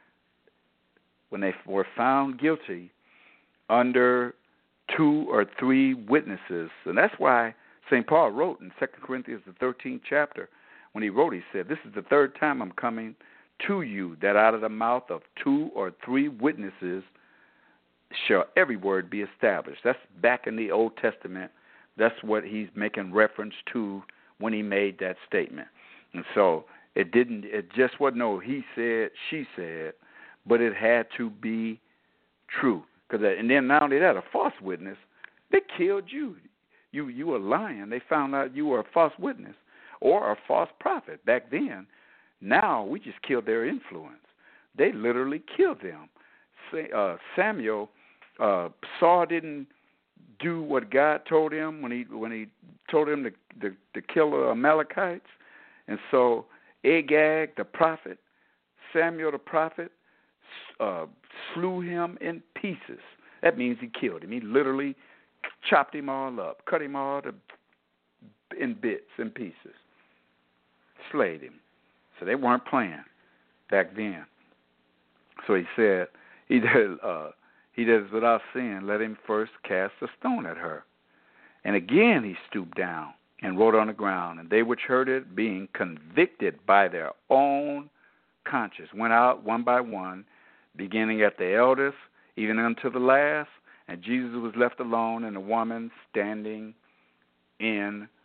when they were found guilty under two or three witnesses, and that's why Saint Paul wrote in Second Corinthians, the thirteenth chapter, when he wrote, he said, this is the third time I'm coming to you, that out of the mouth of two or three witnesses shall every word be established. That's back in the Old Testament. That's what he's making reference to when he made that statement. And so it didn't, it just wasn't no he said, she said, but it had to be true. Cause, and then not only that, a false witness, they killed you. You you were lying. They found out you were a false witness or a false prophet back then. Now we just killed their influence. They literally killed them. Uh, Samuel, uh, Saul didn't do what God told him when he when he told him to to, to kill the Amalekites, and so Agag the prophet, Samuel the prophet, uh, slew him in pieces. That means he killed him. He literally chopped him all up, cut him all to, in bits and pieces, slayed him. So they weren't playing back then. So he said, he that, uh, he that is without sin, let him first cast a stone at her. And again he stooped down and wrote on the ground. And they which heard it, being convicted by their own conscience, went out one by one, beginning at the eldest, even unto the last. And Jesus was left alone, and the woman standing in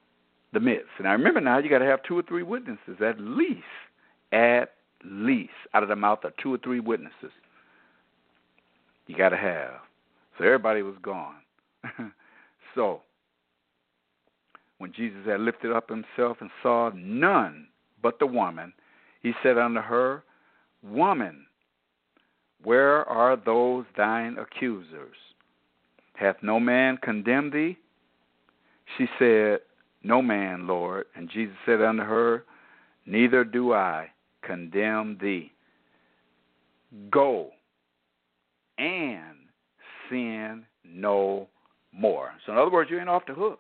the midst. And I remember now you got to have two or three witnesses at least, at least, out of the mouth of two or three witnesses. You got to have. So everybody was gone. So when Jesus had lifted up himself and saw none but the woman, he said unto her, Woman, where are those thine accusers? Hath no man condemned thee? She said, No man, Lord. And Jesus said unto her, Neither do I condemn thee. Go and sin no more. So in other words, you ain't off the hook.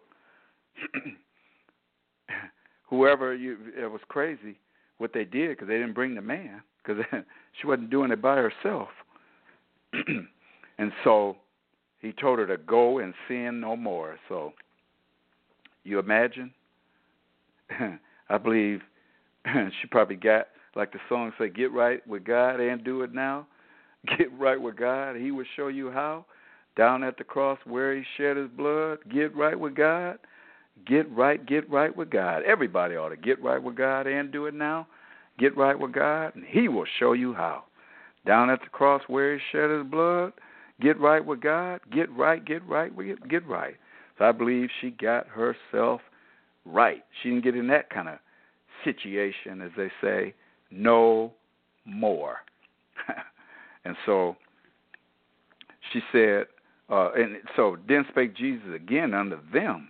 Whoever, you, it was crazy what they did because they didn't bring the man because she wasn't doing it by herself. And so he told her to go and sin no more. So you imagine? I believe she probably got, like the song say, get right with God and do it now. Get right with God. He will show you how. Down at the cross where he shed his blood, get right with God. Get right, get right with God. Everybody ought to get right with God and do it now. Get right with God, and he will show you how. Down at the cross where he shed his blood, get right with God. Get right, get right, get right. So I believe she got herself right. She didn't get in that kind of situation, as they say, no more. And so she said, uh, and so then spake Jesus again unto them,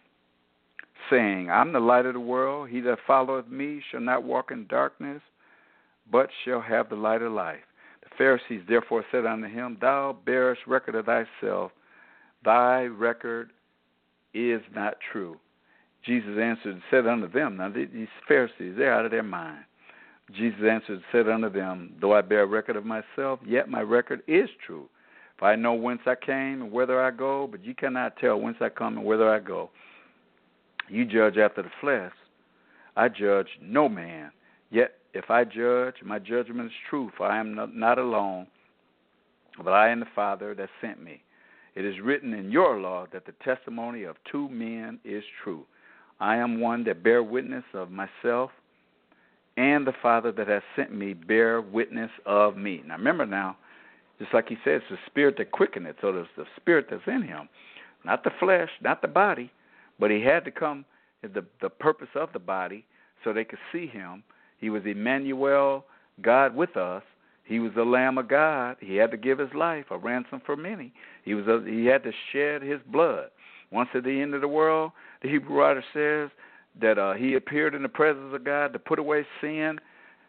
saying, I'm the light of the world. He that followeth me shall not walk in darkness, but shall have the light of life. The Pharisees therefore said unto him, Thou bearest record of thyself. Thy record is not true. Jesus answered and said unto them, now these Pharisees, they're out of their mind. Jesus answered and said unto them, Though I bear record of myself, yet my record is true. For I know whence I came and whither I go, but ye cannot tell whence I come and whither I go. You judge after the flesh. I judge no man. Yet if I judge, my judgment is true, for I am not alone, but I and the Father that sent me. It is written in your law that the testimony of two men is true. I am one that bear witness of myself, and the Father that has sent me bear witness of me. Now remember now, just like he said, it's the spirit that quickeneth. So there's the spirit that's in him, not the flesh, not the body, but he had to come, the, the purpose of the body, so they could see him. He was Emmanuel, God with us. He was the Lamb of God. He had to give his life, a ransom for many. He was a, he had to shed his blood. Once at the end of the world, the Hebrew writer says that uh, he appeared in the presence of God to put away sin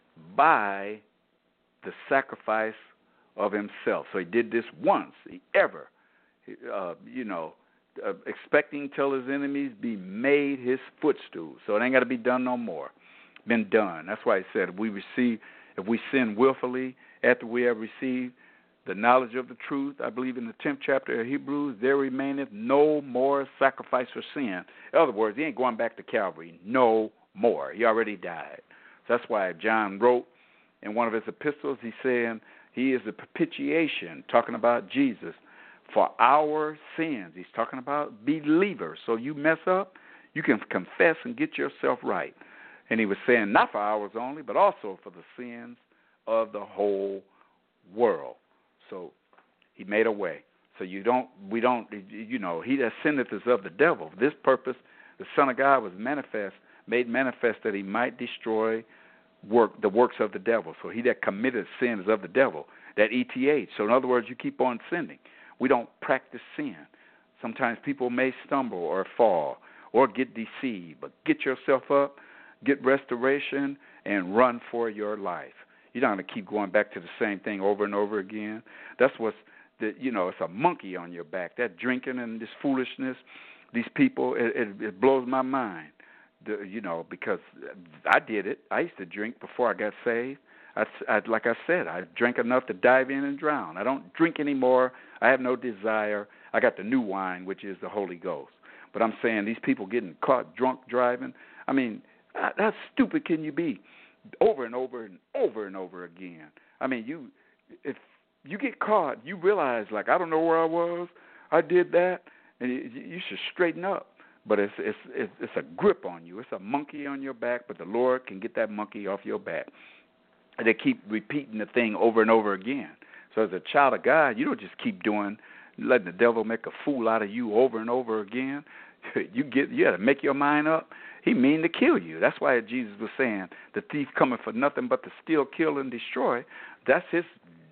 by the sacrifice of himself. So he did this once, he ever, uh, you know, uh, expecting till his enemies be made his footstool. So it ain't got to be done no more. Been done. That's why he said if we receive, if we sin willfully after we have received the knowledge of the truth, I believe in the tenth chapter of Hebrews, there remaineth no more sacrifice for sin. In other words, he ain't going back to Calvary no more. He already died. So that's why John wrote in one of his epistles, he's saying he is the propitiation, talking about Jesus, for our sins. He's talking about believers. So you mess up, you can confess and get yourself right. And he was saying not for ours only, but also for the sins of the whole world. So he made a way. So you don't, we don't, you know, he that sinneth is of the devil. For this purpose, the Son of God was manifest, made manifest that he might destroy work the works of the devil. So he that committed sin is of the devil, that E T H. So in other words, you keep on sinning. We don't practice sin. Sometimes people may stumble or fall or get deceived, but get yourself up, get restoration, and run for your life. You don't have to keep going back to the same thing over and over again. That's what's, the, you know, it's a monkey on your back. That drinking and this foolishness, these people, it, it, it blows my mind. The, you know, because I did it. I used to drink before I got saved. I, I, like I said, I drank enough to dive in and drown. I don't drink anymore. I have no desire. I got the new wine, which is the Holy Ghost. But I'm saying these people getting caught drunk driving, I mean, how stupid can you be? Over and over and over and over again. I mean, you, if you get caught, you realize, like, I don't know where I was. I did that, and you, you should straighten up. but it's it's it's it's a grip on you. It's a monkey on your back, but the Lord can get that monkey off your back. And they keep repeating the thing over and over again. So as a child of God, you don't just keep doing, letting the devil make a fool out of you over and over again. You get, you got to make your mind up. He mean to kill you. That's why Jesus was saying, the thief cometh for nothing but to steal, kill, and destroy. That's his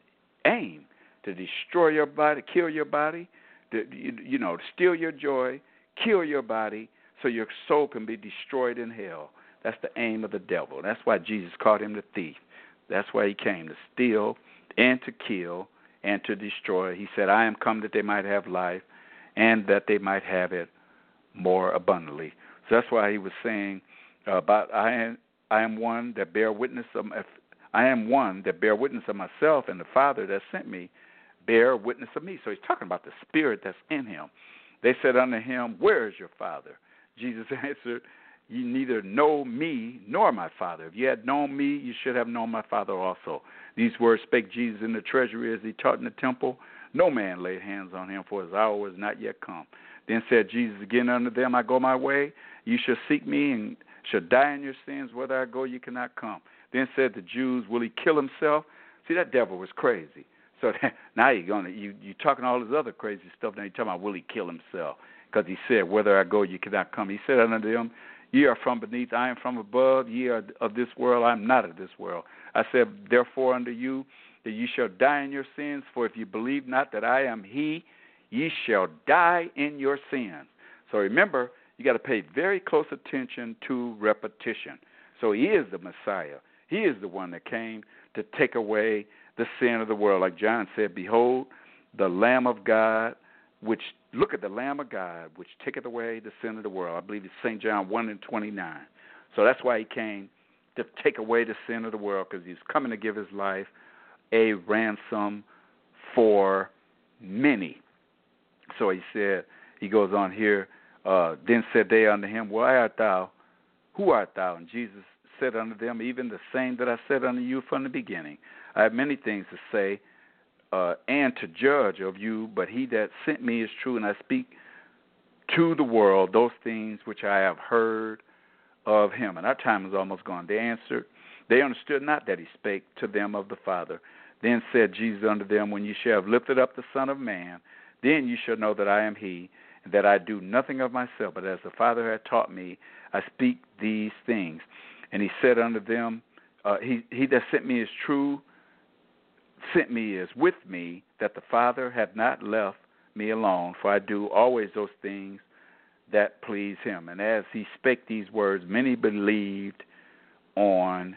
aim, to destroy your body, kill your body, to, you, you know, steal your joy, kill your body, so your soul can be destroyed in hell. That's the aim of the devil. That's why Jesus called him the thief. That's why he came, to steal and to kill and to destroy. He said, I am come that they might have life and that they might have it more abundantly. So that's why he was saying uh, about I am, I am one that bear witness of I am one that bear witness of myself, and the Father that sent me bear witness of me. So he's talking about the Spirit that's in him. They said unto him, where is your Father? Jesus answered, you neither know me nor my Father. If you had known me, you should have known my Father also. These words spake Jesus in the treasury as he taught in the temple. No man laid hands on him, for his hour was not yet come. Then said Jesus again unto them, I go my way. You shall seek me and shall die in your sins. Whither I go, you cannot come. Then said the Jews, will he kill himself? See, that devil was crazy. So that, now you're gonna you you talking all this other crazy stuff. Now you're talking about will he kill himself? Because he said, whither I go, you cannot come. He said unto them, ye are from beneath, I am from above. Ye are of this world, I am not of this world. I said, therefore unto you, that ye shall die in your sins. For if you believe not that I am he, ye shall die in your sins. So remember, you got to pay very close attention to repetition. So he is the Messiah. He is the one that came to take away the sin of the world. Like John said, behold, the Lamb of God, which, look at the Lamb of God, which taketh away the sin of the world. I believe it's Saint John one and twenty-nine. So that's why he came, to take away the sin of the world, because he's coming to give his life a ransom for many. So he said, he goes on here, uh, then said they unto him, why art thou? Who art thou? And Jesus said unto them, even the same that I said unto you from the beginning. I have many things to say uh, and to judge of you, but he that sent me is true, and I speak to the world those things which I have heard of him. And our time is almost gone. They answered, they understood not that he spake to them of the Father. Then said Jesus unto them, when ye shall have lifted up the Son of Man, then ye shall know that I am he, and that I do nothing of myself, but as the Father hath taught me, I speak these things. And he said unto them, uh, he, he that sent me is true, sent me is with me, that the Father hath not left me alone, for I do always those things that please him. And as he spake these words, many believed on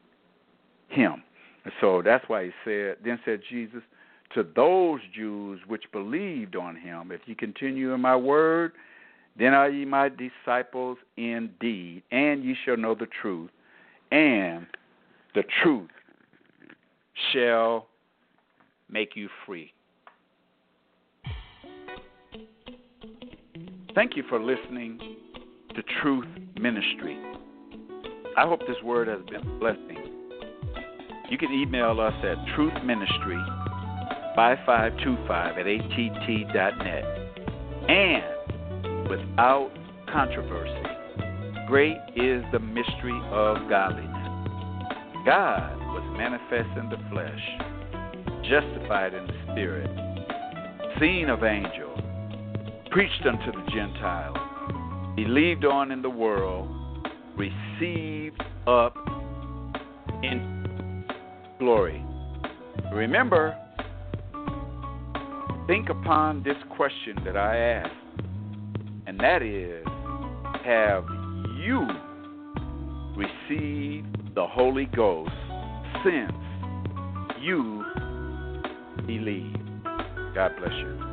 him. And so that's why he said, then said Jesus, to those Jews which believed on him, if ye continue in my word, then are ye my disciples indeed, and ye shall know the truth, and the truth shall make you free. Thank you for listening to Truth Ministry. I hope this word has been a blessing. You can email us at truthministry five five two five at A T T dot net. And without controversy, great is the mystery of godliness. God was manifest in the flesh, justified in the spirit, seen of angels, preached unto the Gentiles, believed on in the world, received up in glory. Remember, think upon this question that I asked, and that is, have you received the Holy Ghost since you believe? God bless you.